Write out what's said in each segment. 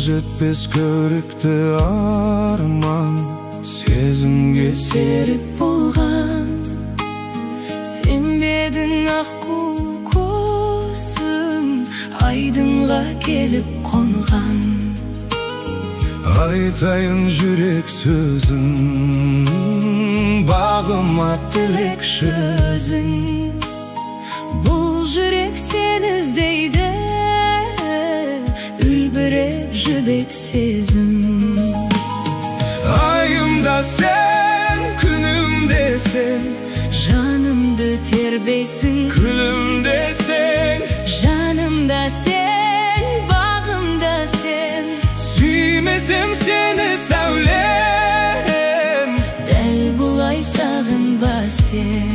жетпес көрікті арман, сезімге серік болған. Сенбедің аққу көзім, айдынға келіп қонған. Айтайын жүрек сөзін, бағыма тілек сөзін. Бұл жүрек сені іздейді, үлбіреп жібек сезім. Айымда сен, күнімде сен, жанымды тербейсің. Күлімде сен, жанымда сен, бағымда сен. Сүймесем сені сәулем, дәл бұлай сағынба сен.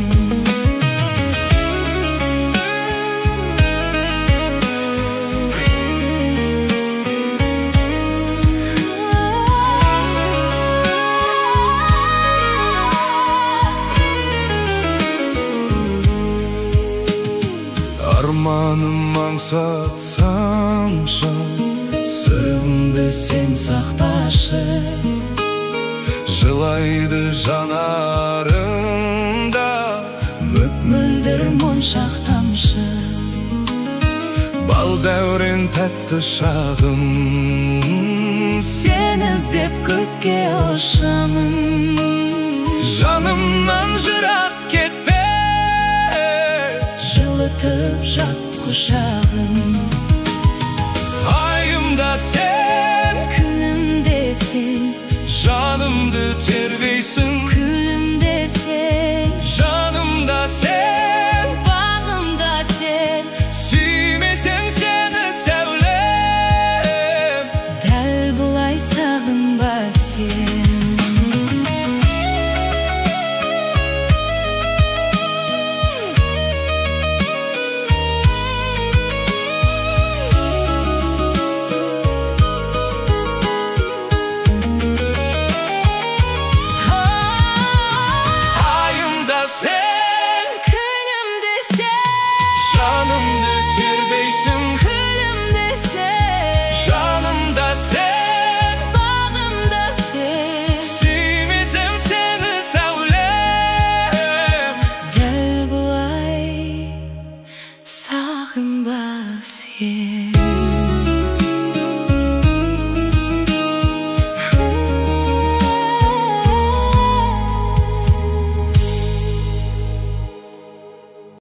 Арманым аңсатсаңшы, сырымды сен сақташы. Жылайды жанарыңда, мөп-мөлдір моншақ тамшы. Бал дәурен тәтті шағым, сен іздеп көкке ұшамын. Жанымнан жырақ кетпе, жылытып жат құшағын. Айымда сен, күнімде сен, жанымды тербейсің. Күлімде сен, жанымда сен, бағымда сен. Сүймесем сені сәулем, дәл бұлай сағынба сен. Sağın bas